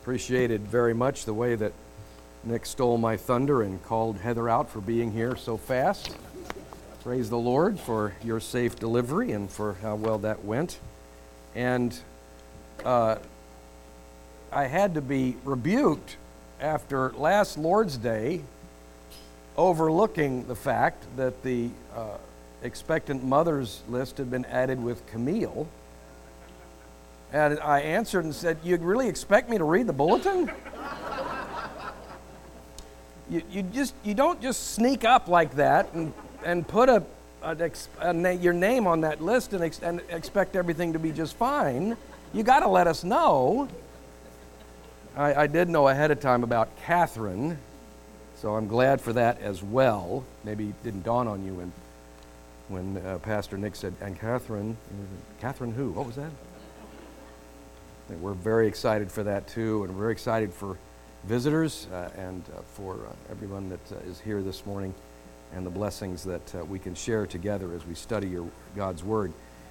appreciated very much the way that Nick stole my thunder and called Heather out for being here so fast. Praise the Lord for your safe delivery and for how well that went. And I had to be rebuked after last Lord's Day, overlooking the fact that the expectant mothers list had been added with Camille. And I answered and said, "You really expect me to read the bulletin? You don't just sneak up like that and put your name on that list and expect everything to be just fine. You got to let us know." I did know ahead of time about Catherine, so I'm glad for that as well. Maybe it didn't dawn on you when Pastor Nick said, "And Catherine who? What was that?" We're very excited for that too, and we're very excited for visitors and for everyone that is here this morning, and the blessings that we can share together as we study God's Word.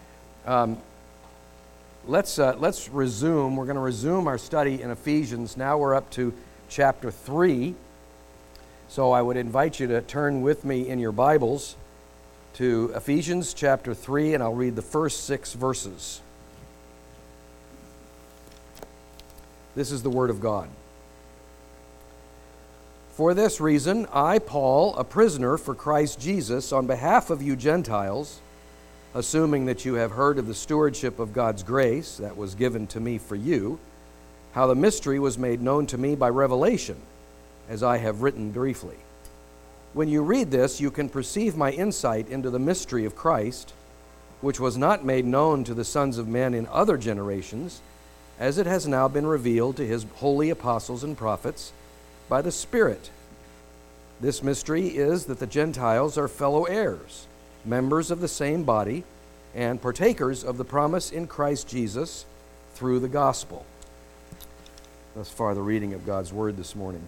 Let's resume. We're going to resume our study in Ephesians. Now we're up to chapter 3. So I would invite you to turn with me in your Bibles to Ephesians chapter 3, and I'll read the first 6 verses. This is the Word of God. "For this reason, I, Paul, a prisoner for Christ Jesus, on behalf of you Gentiles, assuming that you have heard of the stewardship of God's grace that was given to me for you, how the mystery was made known to me by revelation, as I have written briefly. When you read this, you can perceive my insight into the mystery of Christ, which was not made known to the sons of men in other generations, as it has now been revealed to his holy apostles and prophets by the Spirit. This mystery is that the Gentiles are fellow heirs, members of the same body, and partakers of the promise in Christ Jesus through the gospel." Thus far, the reading of God's Word this morning.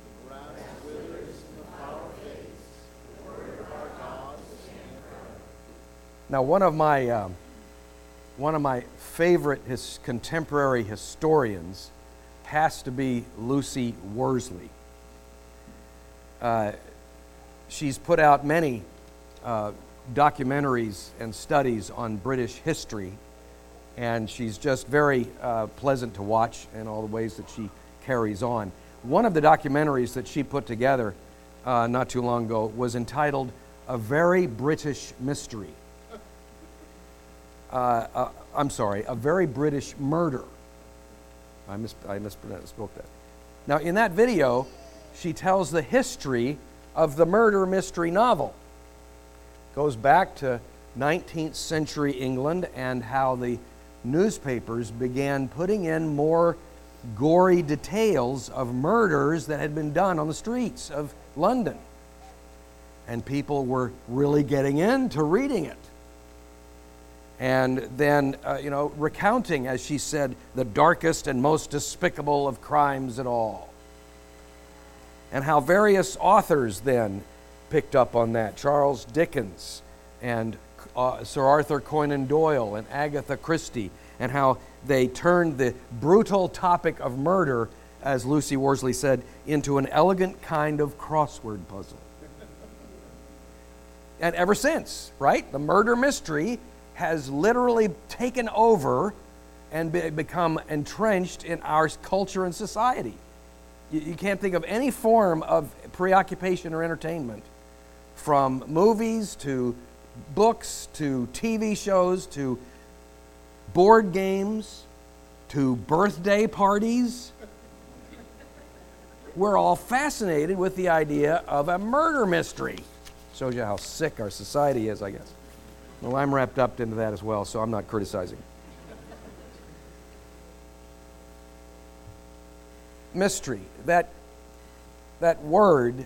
Now, one of my favorite contemporary historians has to be Lucy Worsley. She's put out many documentaries and studies on British history, and she's just very pleasant to watch in all the ways that she carries on. One of the documentaries that she put together not too long ago was entitled "A Very British Mystery." A Very British Murder. I misspoke that. Now, in that video, she tells the history of the murder mystery novel. Goes back to 19th century England and how the newspapers began putting in more gory details of murders that had been done on the streets of London. And people were really getting into reading it. And then, recounting, as she said, the darkest and most despicable of crimes at all. And how various authors then picked up on that. Charles Dickens and Sir Arthur Conan Doyle and Agatha Christie, and how they turned the brutal topic of murder, as Lucy Worsley said, into an elegant kind of crossword puzzle. And ever since, right, the murder mystery has literally taken over and become entrenched in our culture and society. You can't think of any form of preoccupation or entertainment, from movies to books to TV shows to board games to birthday parties. We're all fascinated with the idea of a murder mystery. Shows you how sick our society is, I guess. Well, I'm wrapped up into that as well, so I'm not criticizing. Mystery. That word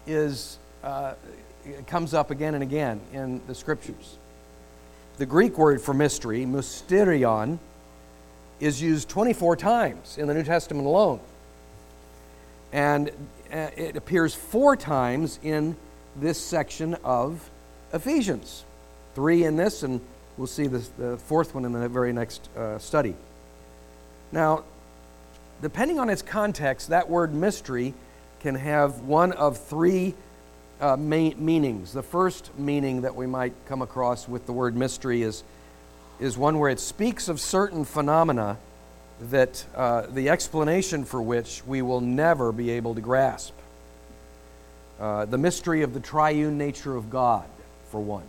comes up again and again in the Scriptures. The Greek word for mystery, mysterion, is used 24 times in the New Testament alone. And it appears 4 times in this section of Ephesians. 3 in this, and we'll see the 4th one in the very next study. Now, depending on its context, that word mystery can have one of three meanings. The first meaning that we might come across with the word mystery is one where it speaks of certain phenomena that the explanation for which we will never be able to grasp. The mystery of the triune nature of God, for one.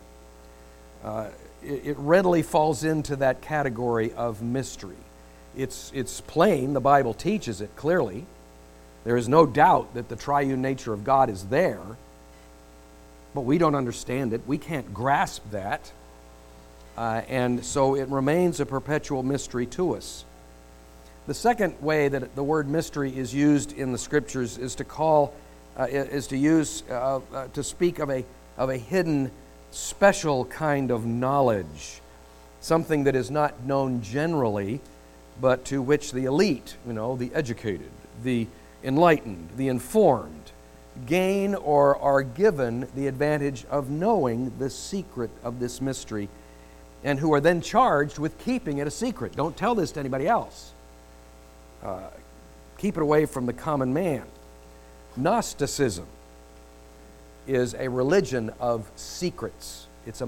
It readily falls into that category of mystery. It's plain, the Bible teaches it clearly. There is no doubt that the triune nature of God is there, but we don't understand it. We can't grasp that, and so it remains a perpetual mystery to us. The second way that the word mystery is used in the Scriptures is to speak of a hidden, special kind of knowledge, something that is not known generally, but to which the elite, the educated, the enlightened, the informed, gain or are given the advantage of knowing the secret of this mystery, and who are then charged with keeping it a secret. Don't tell this to anybody else. Keep it away from the common man. Gnosticism is a religion of secrets. It's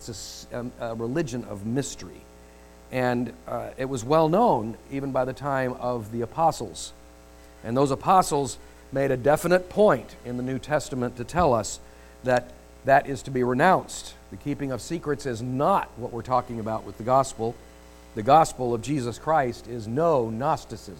a religion of mystery. And it was well known even by the time of the apostles. And those apostles made a definite point in the New Testament to tell us that that is to be renounced. The keeping of secrets is not what we're talking about with the gospel. The gospel of Jesus Christ is no Gnosticism.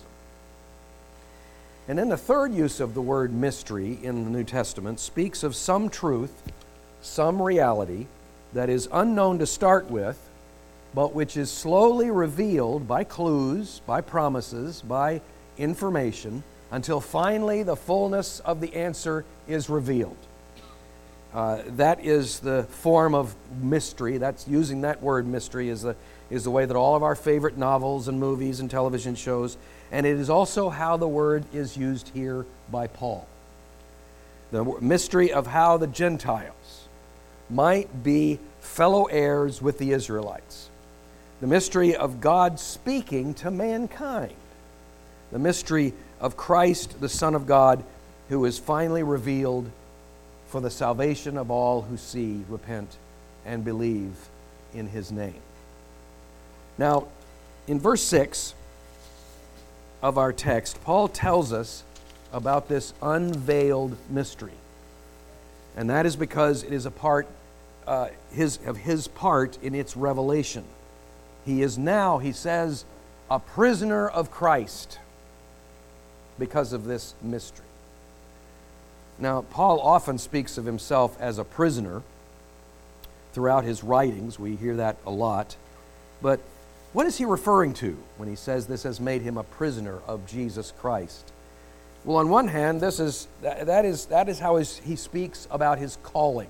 And then the third use of the word mystery in the New Testament speaks of some truth, some reality that is unknown to start with, but which is slowly revealed by clues, by promises, by information, until finally the fullness of the answer is revealed. That is the form of mystery. That's using that word mystery is the way that all of our favorite novels and movies and television shows, and it is also how the word is used here by Paul. The mystery of how the Gentiles might be fellow heirs with the Israelites. The mystery of God speaking to mankind. The mystery of Christ, the Son of God, who is finally revealed for the salvation of all who see, repent, and believe in His name. Now, in verse 6 of our text, Paul tells us about this unveiled mystery. And that is because it is a part of his part in its revelation. He is now, he says, a prisoner of Christ because of this mystery. Now, Paul often speaks of himself as a prisoner throughout his writings. We hear that a lot. But what is he referring to when he says this has made him a prisoner of Jesus Christ? Well, on one hand, that is how he speaks about his calling.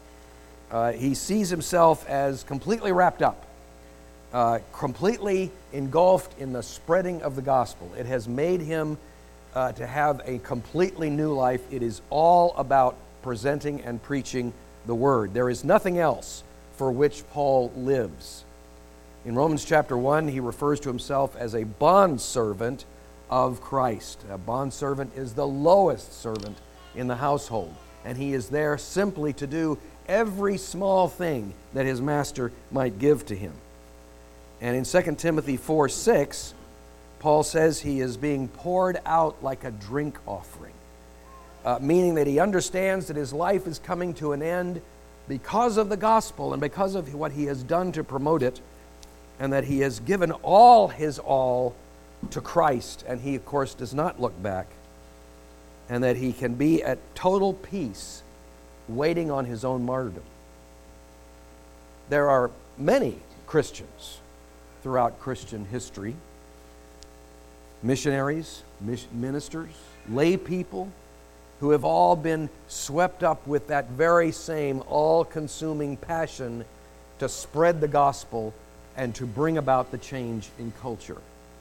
He sees himself as completely wrapped up, completely engulfed in the spreading of the gospel. It has made him to have a completely new life. It is all about presenting and preaching the Word. There is nothing else for which Paul lives. In Romans chapter 1, he refers to himself as a bondservant of Christ. A bondservant is the lowest servant in the household, and he is there simply to do every small thing that his master might give to him. And in 2 Timothy 4:6, Paul says he is being poured out like a drink offering, meaning that he understands that his life is coming to an end because of the gospel and because of what he has done to promote it, and that he has given all his all to Christ, and he, of course, does not look back, and that he can be at total peace waiting on his own martyrdom. There are many Christians throughout Christian history, missionaries, ministers, lay people, who have all been swept up with that very same all-consuming passion to spread the gospel and to bring about the change in culture.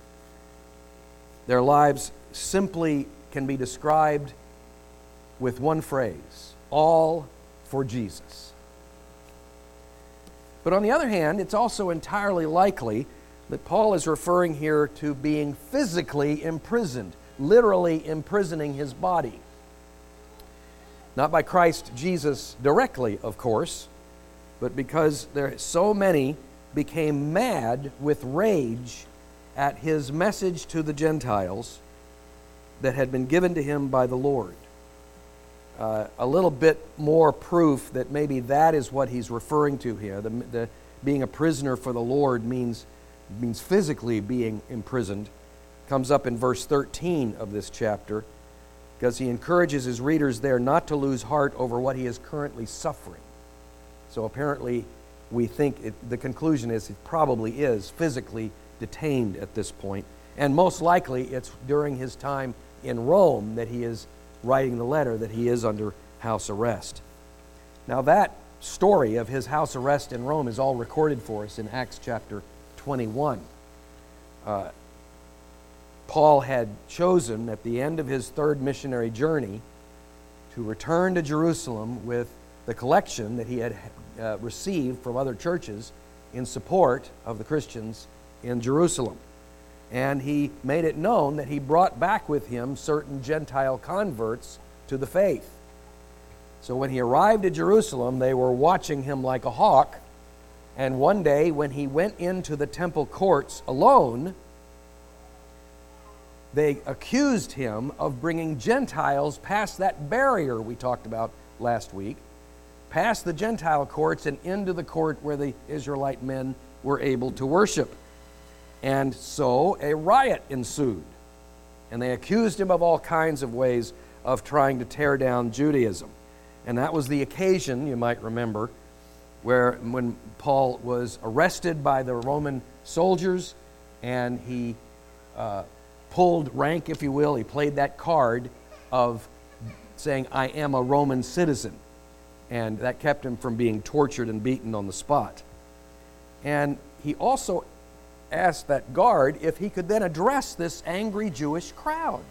Their lives simply can be described with one phrase: all for Jesus. But on the other hand, it's also entirely likely But Paul is referring here to being physically imprisoned, literally imprisoning his body. Not by Christ Jesus directly, of course, but because so many became mad with rage at his message to the Gentiles that had been given to him by the Lord. A little bit more proof that maybe that is what he's referring to here. The being a prisoner for the Lord means physically being imprisoned. Comes up in verse 13 of this chapter, because he encourages his readers there not to lose heart over what he is currently suffering. So apparently we think the conclusion is it probably is physically detained at this point. And most likely it's during his time in Rome that he is writing the letter, that he is under house arrest. Now that story of his house arrest in Rome is all recorded for us in Acts chapter 21. Paul had chosen at the end of his third missionary journey to return to Jerusalem with the collection that he had received from other churches in support of the Christians in Jerusalem. And he made it known that he brought back with him certain Gentile converts to the faith. So when he arrived at Jerusalem, they were watching him like a hawk. And one day when he went into the temple courts alone, they accused him of bringing Gentiles past that barrier we talked about last week, past the Gentile courts and into the court where the Israelite men were able to worship. And so a riot ensued. And they accused him of all kinds of ways of trying to tear down Judaism. And that was the occasion, you might remember, when Paul was arrested by the Roman soldiers and he pulled rank, if you will. He played that card of saying, I am a Roman citizen. And that kept him from being tortured and beaten on the spot. And he also asked that guard if he could then address this angry Jewish crowd.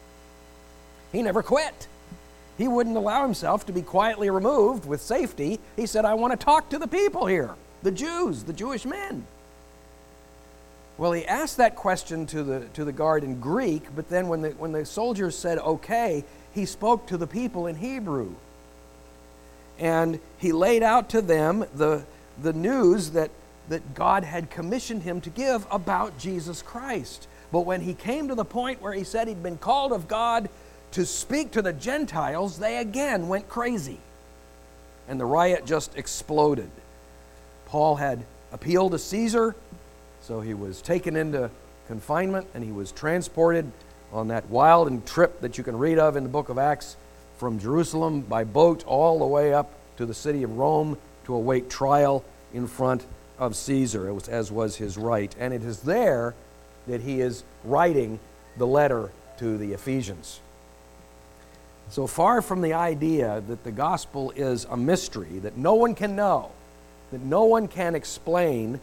He never quit. He wouldn't allow himself to be quietly removed with safety. He said, I want to talk to the people here, the Jews, the Jewish men. Well, he asked that question to the guard in Greek, but then when the soldiers said okay, he spoke to the people in Hebrew. And he laid out to them the news that God had commissioned him to give about Jesus Christ. But when he came to the point where he said he'd been called of God to speak to the Gentiles, they again went crazy. And the riot just exploded. Paul had appealed to Caesar, so he was taken into confinement and he was transported on that wild trip that you can read of in the book of Acts from Jerusalem by boat all the way up to the city of Rome to await trial in front of Caesar, as was his right. And it is there that he is writing the letter to the Ephesians. So far from the idea that the gospel is a mystery that no one can know, that no one can explain,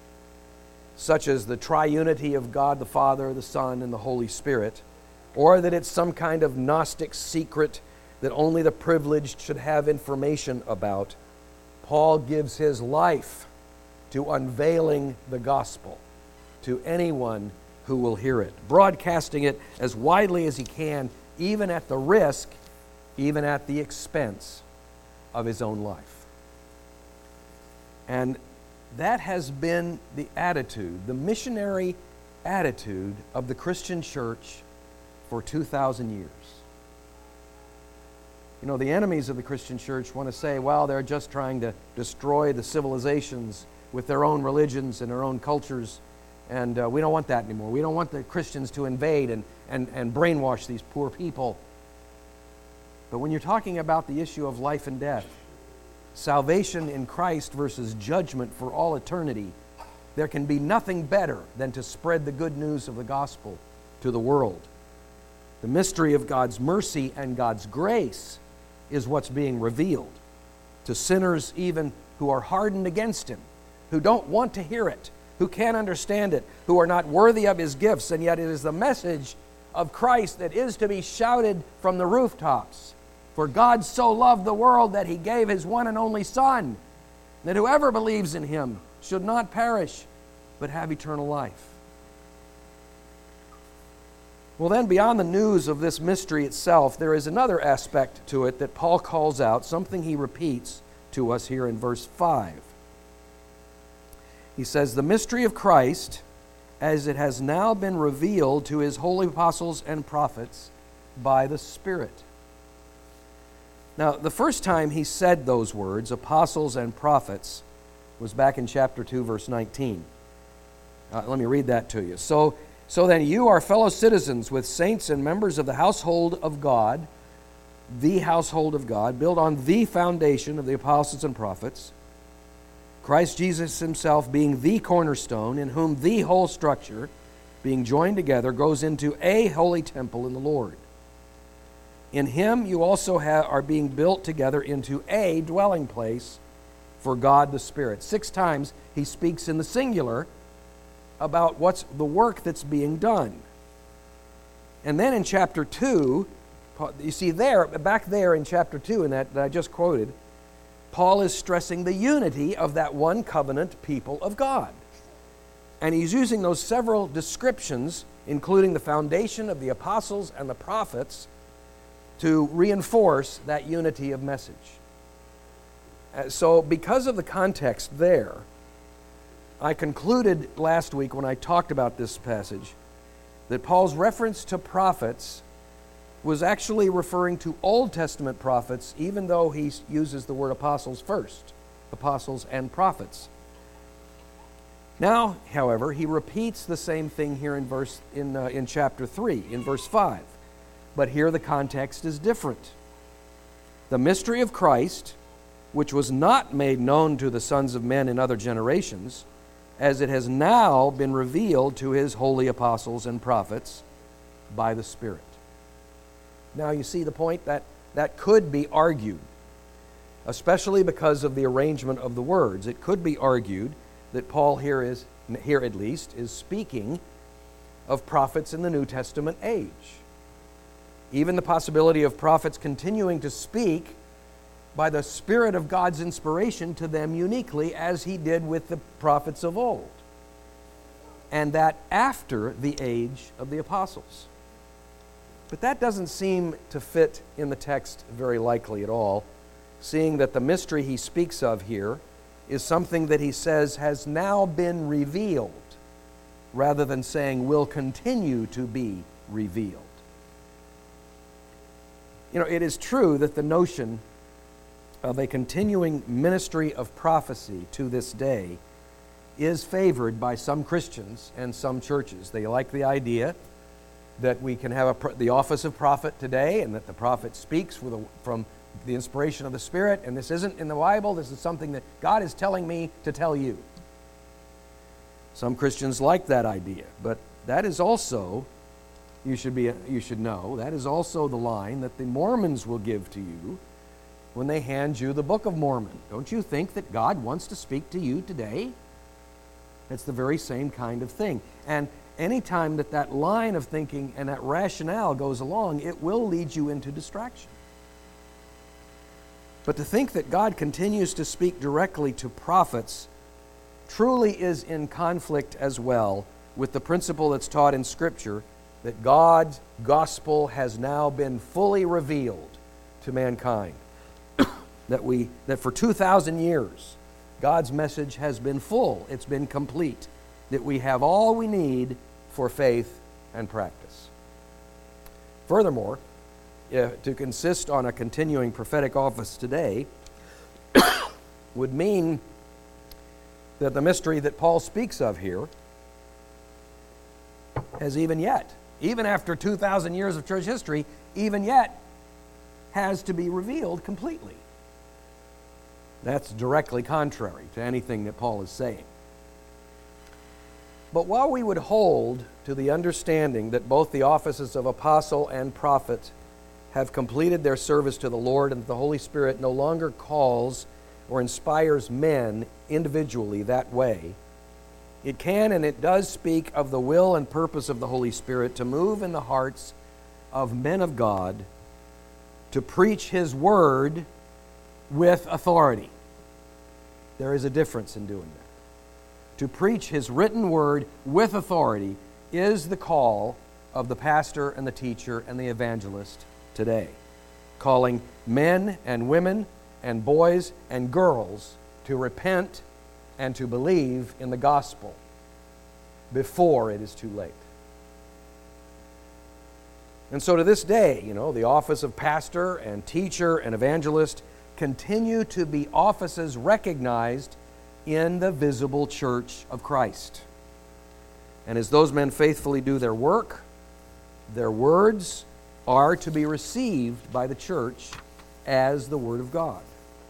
such as the triunity of God the Father, the Son, and the Holy Spirit, or that it's some kind of Gnostic secret that only the privileged should have information about, Paul gives his life to unveiling the gospel to anyone who will hear it, broadcasting it as widely as he can, even at the risk, even at the expense of his own life. And that has been the attitude, the missionary attitude of the Christian church for 2,000 years. You know, the enemies of the Christian church want to say, well, they're just trying to destroy the civilizations with their own religions and their own cultures, and we don't want that anymore. We don't want the Christians to invade and brainwash these poor people. But when you're talking about the issue of life and death, salvation in Christ versus judgment for all eternity, there can be nothing better than to spread the good news of the gospel to the world. The mystery of God's mercy and God's grace is what's being revealed to sinners even who are hardened against Him, who don't want to hear it, who can't understand it, who are not worthy of His gifts, and yet it is the message of Christ that is to be shouted from the rooftops. For God so loved the world that He gave His one and only Son, that whoever believes in Him should not perish, but have eternal life. Well, then, beyond the news of this mystery itself, there is another aspect to it that Paul calls out, something he repeats to us here in verse 5. He says, "The mystery of Christ, as it has now been revealed to his holy apostles and prophets by the Spirit." Now, the first time he said those words, apostles and prophets, was back in chapter 2, verse 19. Let me read that to you. So then you are fellow citizens with saints and members of the household of God, the household of God, built on the foundation of the apostles and prophets, Christ Jesus himself being the cornerstone, in whom the whole structure, being joined together, goes into a holy temple in the Lord. In him you also are being built together into a dwelling place for God the Spirit. 6 times he speaks in the singular about what's the work that's being done. And then in chapter 2, you see there, back there in chapter 2 in that I just quoted, Paul is stressing the unity of that one covenant people of God. And he's using those several descriptions, including the foundation of the apostles and the prophets, to reinforce that unity of message. So because of the context there, I concluded last week when I talked about this passage that Paul's reference to prophets was actually referring to Old Testament prophets, even though he uses the word apostles first, apostles and prophets. Now, however, he repeats the same thing here in chapter 3, in verse 5. But here the context is different. The mystery of Christ, which was not made known to the sons of men in other generations, as it has now been revealed to his holy apostles and prophets by the Spirit. Now you see the point that could be argued, especially because of the arrangement of the words. It could be argued that Paul here at least is speaking of prophets in the New Testament age. Even the possibility of prophets continuing to speak by the Spirit of God's inspiration to them uniquely, as he did with the prophets of old, and that after the age of the apostles. But that doesn't seem to fit in the text very likely at all, seeing that the mystery he speaks of here is something that he says has now been revealed, rather than saying will continue to be revealed. You know, it is true that the notion of a continuing ministry of prophecy to this day is favored by some Christians and some churches. They like the idea that we can have the office of prophet today, and that the prophet speaks from the inspiration of the Spirit, and this isn't in the Bible, this is something that God is telling me to tell you. Some Christians like that idea, but that is also, you should know, that is also the line that the Mormons will give to you when they hand you the Book of Mormon. Don't you think that God wants to speak to you today? It's the very same kind of thing. And any time that line of thinking and that rationale goes along, it will lead you into distraction. But to think that God continues to speak directly to prophets truly is in conflict as well with the principle that's taught in Scripture that God's gospel has now been fully revealed to mankind. That for 2,000 years, God's message has been full, it's been complete, that we have all we need for faith and practice. Furthermore, to insist on a continuing prophetic office today would mean that the mystery that Paul speaks of here has even after 2,000 years of church history, even yet has to be revealed completely. That's directly contrary to anything that Paul is saying. But while we would hold to the understanding that both the offices of apostle and prophet have completed their service to the Lord, and that the Holy Spirit no longer calls or inspires men individually that way, it can and it does speak of the will and purpose of the Holy Spirit to move in the hearts of men of God to preach His Word with authority. There is a difference in doing that. to preach His written word with authority is the call of the pastor and the teacher and the evangelist today, calling men and women and boys and girls to repent and to believe in the gospel before it is too late. And so to this day, the office of pastor and teacher and evangelist continue to be offices recognized in the visible church of Christ. And as those men faithfully do their work, their words are to be received by the church as the Word of God.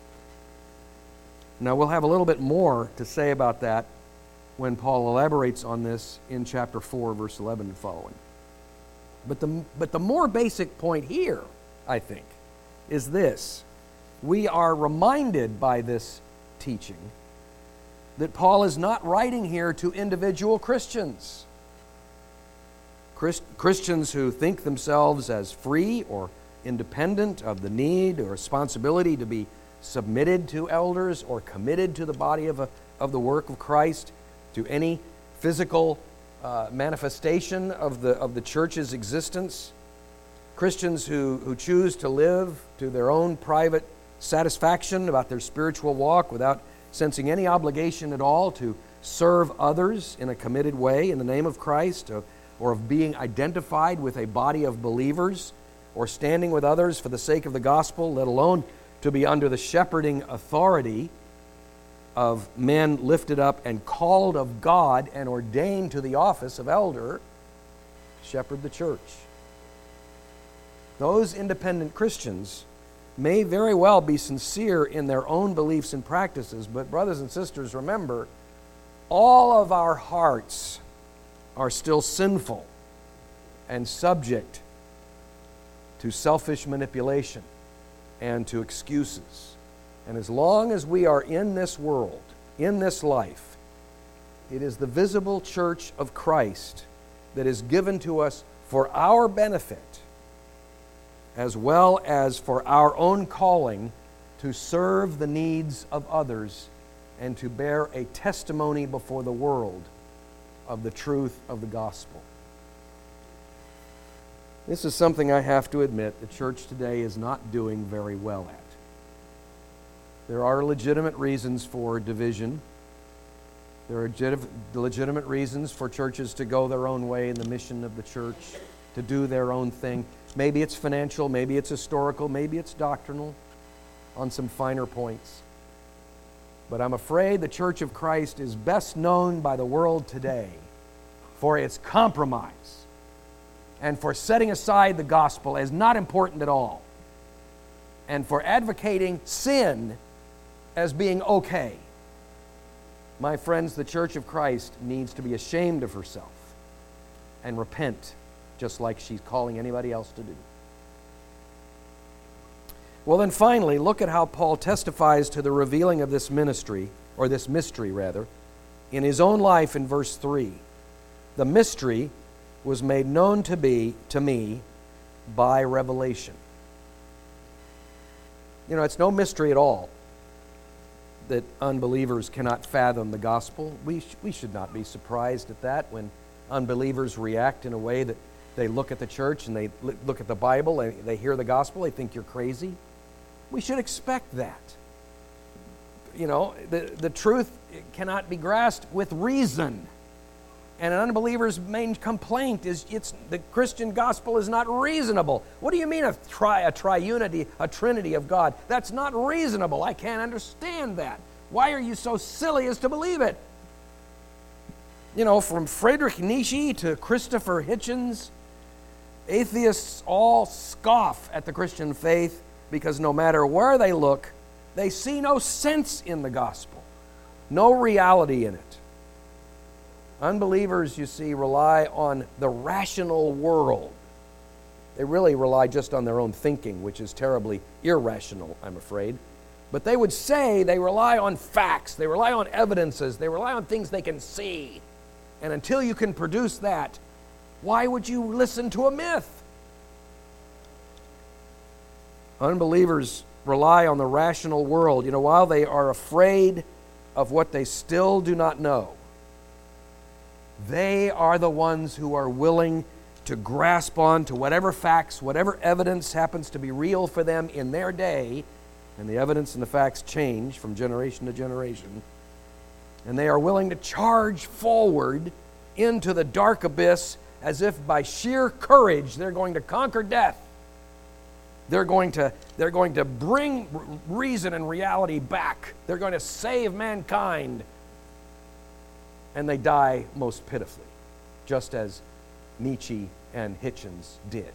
Now we'll have a little bit more to say about that when Paul elaborates on this in chapter 4, verse 11 and following. But the more basic point here, I think, is this. We are reminded by this teaching that Paul is not writing here to individual Christians. Christians who think themselves as free or independent of the need or responsibility to be submitted to elders or committed to the body of the work of Christ, to any physical manifestation of the church's existence. Christians who choose to live to their own private satisfaction about their spiritual walk without sensing any obligation at all to serve others in a committed way in the name of Christ, or of being identified with a body of believers, or standing with others for the sake of the gospel, let alone to be under the shepherding authority of men lifted up and called of God and ordained to the office of elder, shepherd the church. Those independent Christians may very well be sincere in their own beliefs and practices, but brothers and sisters, remember, all of our hearts are still sinful and subject to selfish manipulation and to excuses. And as long as we are in this world, in this life, it is the visible church of Christ that is given to us for our benefit, as well as for our own calling to serve the needs of others and to bear a testimony before the world of the truth of the gospel. This is something I have to admit the church today is not doing very well at. There are legitimate reasons for division. There are legitimate reasons for churches to go their own way in the mission of the church, to do their own thing. Maybe it's financial, maybe it's historical, maybe it's doctrinal on some finer points. But I'm afraid the Church of Christ is best known by the world today for its compromise and for setting aside the gospel as not important at all, and for advocating sin as being okay. My friends, the Church of Christ needs to be ashamed of herself and repent, just like she's calling anybody else to do. Well, then finally, look at how Paul testifies to the revealing of this ministry, or this mystery rather, in his own life in verse 3. The mystery was made known to me by revelation. It's no mystery at all that unbelievers cannot fathom the gospel. We should not be surprised at that when unbelievers react in a way that they look at the church and they look at the Bible and they hear the gospel, they think you're crazy. We should expect that. The truth cannot be grasped with reason. And an unbeliever's main complaint is the Christian gospel is not reasonable. What do you mean a triunity, a trinity of God? That's not reasonable. I can't understand that. Why are you so silly as to believe it? From Friedrich Nietzsche to Christopher Hitchens, atheists all scoff at the Christian faith because no matter where they look, they see no sense in the gospel, no reality in it. Unbelievers, you see, rely on the rational world. They really rely just on their own thinking, which is terribly irrational, I'm afraid. But they would say they rely on facts, they rely on evidences, they rely on things they can see. And until you can produce that, why would you listen to a myth? Unbelievers rely on the rational world, while they are afraid of what they still do not know. They are the ones who are willing to grasp on to whatever facts, whatever evidence happens to be real for them in their day, and the evidence and the facts change from generation to generation, and they are willing to charge forward into the dark abyss as if by sheer courage they're going to conquer death. They're going to bring reason and reality back. They're going to save mankind. And they die most pitifully, just as Nietzsche and Hitchens did.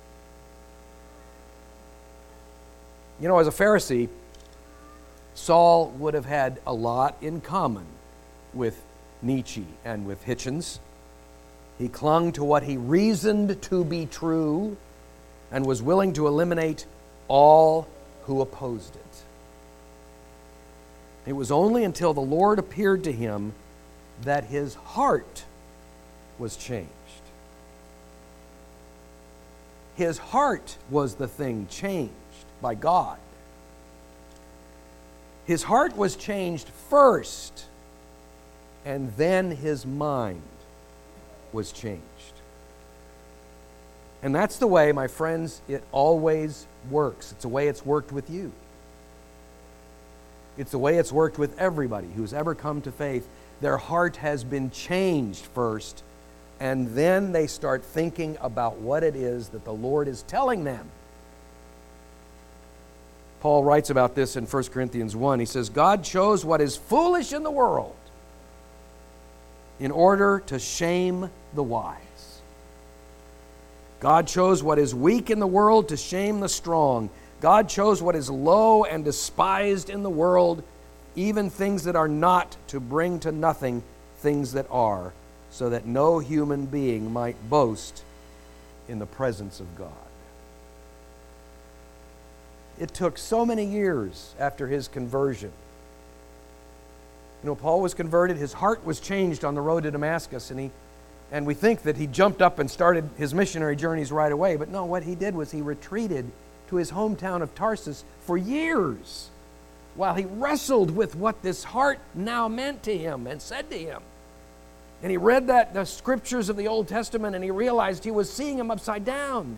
You know, as a Pharisee, Saul would have had a lot in common with Nietzsche and with Hitchens. He clung to what he reasoned to be true and was willing to eliminate all who opposed it. It was only until the Lord appeared to him that his heart was changed. His heart was the thing changed by God. His heart was changed first, and then his mind was changed. And that's the way, my friends, it always works. It's the way it's worked with you. It's the way it's worked with everybody who's ever come to faith. Their heart has been changed first, and then they start thinking about what it is that the Lord is telling them. Paul writes about this in 1 Corinthians 1. He says, God chose what is foolish in the world in order to shame the wise. God chose what is weak in the world to shame the strong. God chose what is low and despised in the world, even things that are not, to bring to nothing things that are, so that no human being might boast in the presence of God. It took so many years after his conversion. You know, Paul was converted, his heart was changed on the road to Damascus, and we think that he jumped up and started his missionary journeys right away, but no, what he did was he retreated to his hometown of Tarsus for years while he wrestled with what this heart now meant to him and said to him. And he read the scriptures of the Old Testament, and he realized he was seeing them upside down.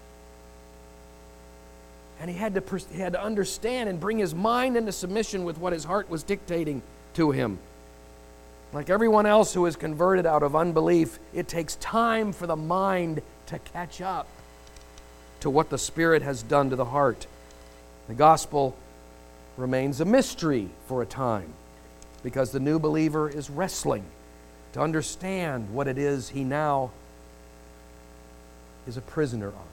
And he had to understand and bring his mind into submission with what his heart was dictating to him. Like everyone else who is converted out of unbelief, it takes time for the mind to catch up to what the Spirit has done to the heart. The gospel remains a mystery for a time because the new believer is wrestling to understand what it is he now is a prisoner of.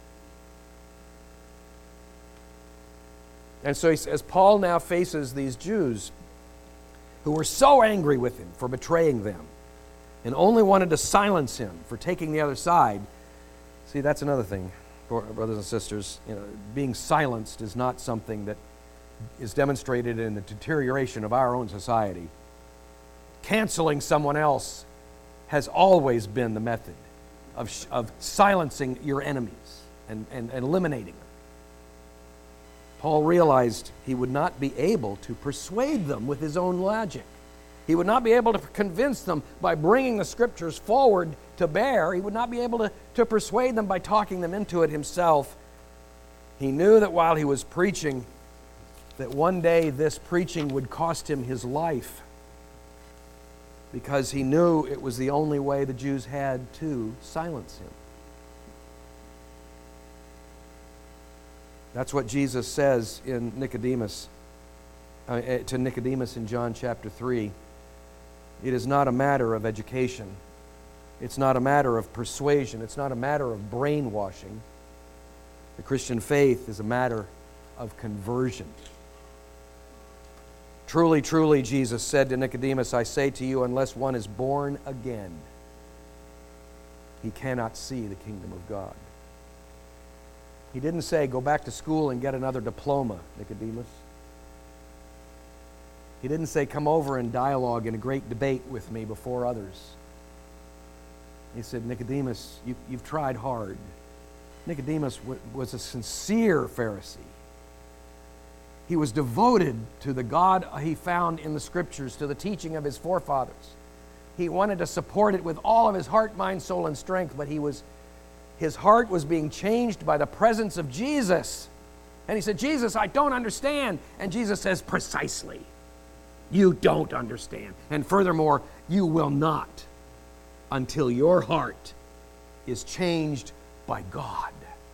And so as Paul now faces these Jews who were so angry with him for betraying them and only wanted to silence him for taking the other side, see, that's another thing, brothers and sisters. You know, being silenced is not something that is demonstrated in the deterioration of our own society. Canceling someone else has always been the method of silencing your enemies and eliminating them. Paul realized he would not be able to persuade them with his own logic. He would not be able to convince them by bringing the Scriptures forward to bear. He would not be able to persuade them by talking them into it himself. He knew that while he was preaching, that one day this preaching would cost him his life, because he knew it was the only way the Jews had to silence him. That's what Jesus says in to Nicodemus in John chapter 3. It is not a matter of education. It's not a matter of persuasion. It's not a matter of brainwashing. The Christian faith is a matter of conversion. Truly, truly, Jesus said to Nicodemus, I say to you, unless one is born again, he cannot see the kingdom of God. He didn't say, go back to school and get another diploma, Nicodemus. He didn't say, come over and dialogue in a great debate with me before others. He said, Nicodemus, you've tried hard. Nicodemus was a sincere Pharisee. He was devoted to the God he found in the Scriptures, to the teaching of his forefathers. He wanted to support it with all of his heart, mind, soul, and strength, but his heart was being changed by the presence of Jesus. And he said, Jesus, I don't understand. And Jesus says, precisely, you don't understand. And furthermore, you will not until your heart is changed by God.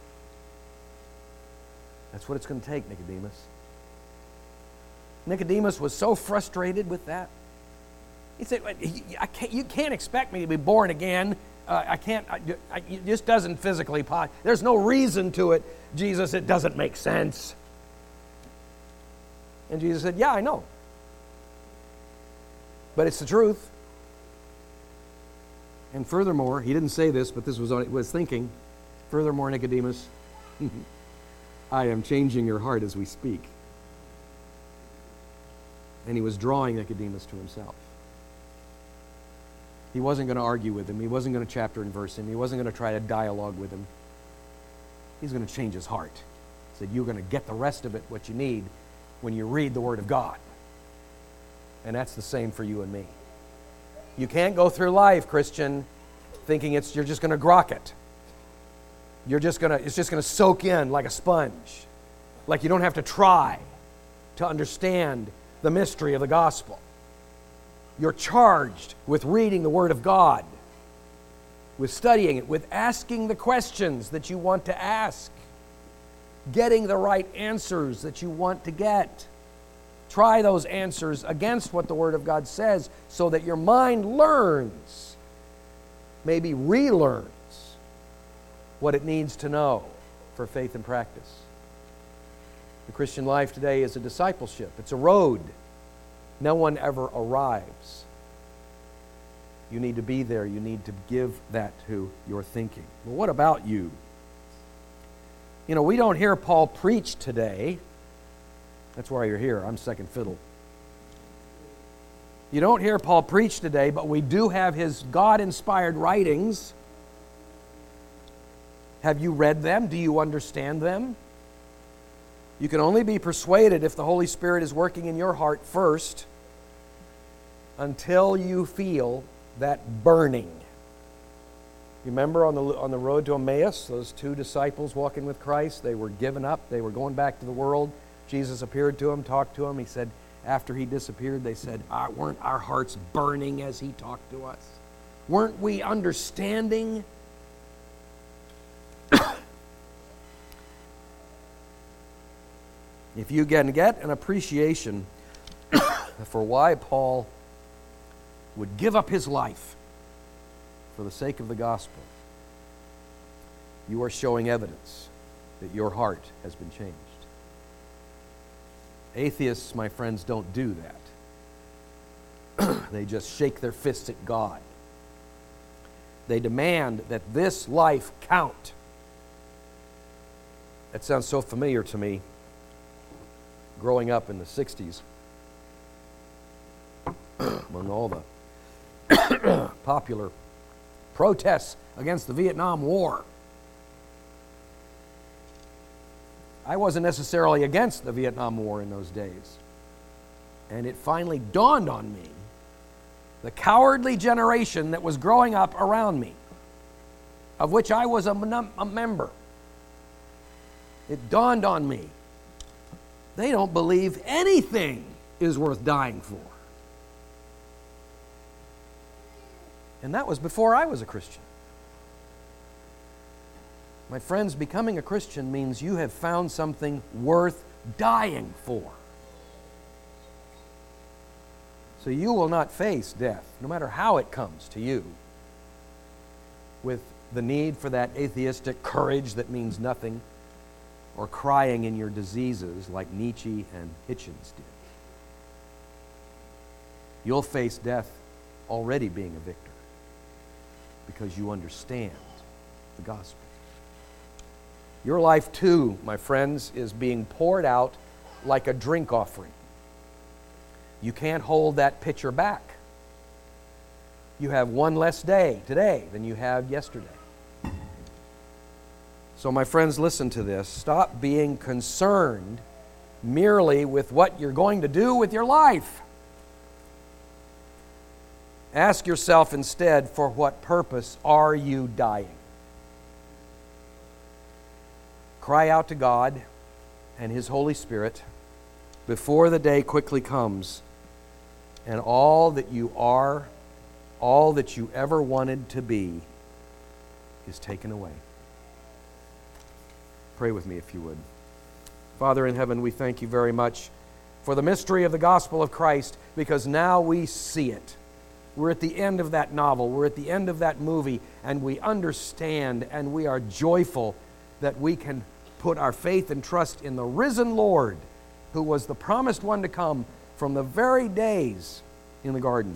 That's what it's going to take, Nicodemus. Nicodemus was so frustrated with that. He said, you can't expect me to be born again. It just doesn't physically possible. There's no reason to it, Jesus. It doesn't make sense. And Jesus said, yeah, I know. But it's the truth. And furthermore, he didn't say this, but this was what he was thinking. Furthermore, Nicodemus, I am changing your heart as we speak. And he was drawing Nicodemus to himself. He wasn't going to argue with him. He wasn't going to chapter and verse him. He wasn't going to try to dialogue with him. He's going to change his heart. He said, you're going to get the rest of it, what you need, when you read the Word of God. And that's the same for you and me. You can't go through life, Christian, thinking you're just going to grok it. It's just going to soak in like a sponge. Like you don't have to try to understand the mystery of the gospel. You're charged with reading the Word of God, with studying it, with asking the questions that you want to ask, getting the right answers that you want to get. Try those answers against what the Word of God says so that your mind learns, maybe relearns, what it needs to know for faith and practice. The Christian life today is a discipleship. It's a road. No one ever arrives. You need to be there. You need to give that to your thinking. Well, what about you? You know, we don't hear Paul preach today. That's why you're here. I'm second fiddle. You don't hear Paul preach today, but we do have his God-inspired writings. Have you read them? Do you understand them? You can only be persuaded if the Holy Spirit is working in your heart first, until you feel that burning. You remember on the road to Emmaus, those two disciples walking with Christ, they were given up, they were going back to the world. Jesus appeared to them, talked to them. He said, after he disappeared, they said, weren't our hearts burning as he talked to us? Weren't we understanding? If you can get an appreciation for why Paul would give up his life for the sake of the gospel, you are showing evidence that your heart has been changed. Atheists, my friends, don't do that. They just shake their fists at God. They demand that this life count. That sounds so familiar to me. Growing up in the 60s, among all the popular protests against the Vietnam War, I wasn't necessarily against the Vietnam War in those days. And it finally dawned on me, the cowardly generation that was growing up around me, of which I was a member. It dawned on me, they don't believe anything is worth dying for. And that was before I was a Christian. My friends, becoming a Christian means you have found something worth dying for. So you will not face death, no matter how it comes to you, with the need for that atheistic courage that means nothing, or crying in your diseases like Nietzsche and Hitchens did. You'll face death already being a victor because you understand the gospel. Your life too, my friends, is being poured out like a drink offering. You can't hold that pitcher back. You have one less day today than you had yesterday. So my friends, listen to this. Stop being concerned merely with what you're going to do with your life. Ask yourself instead, for what purpose are you dying? Cry out to God and His Holy Spirit before the day quickly comes and all that you are, all that you ever wanted to be, is taken away. Pray with me if you would. Father in heaven, we thank you very much for the mystery of the gospel of Christ, because now we see it. We're at the end of that novel, we're at the end of that movie, and we understand and we are joyful that we can put our faith and trust in the risen Lord, who was the promised one to come from the very days in the garden.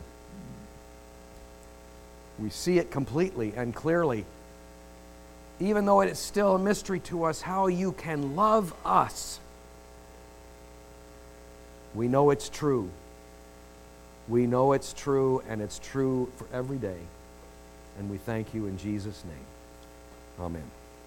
We see it completely and clearly, even though it is still a mystery to us how you can love us. We know it's true. We know it's true, and it's true for every day. And we thank you in Jesus' name. Amen.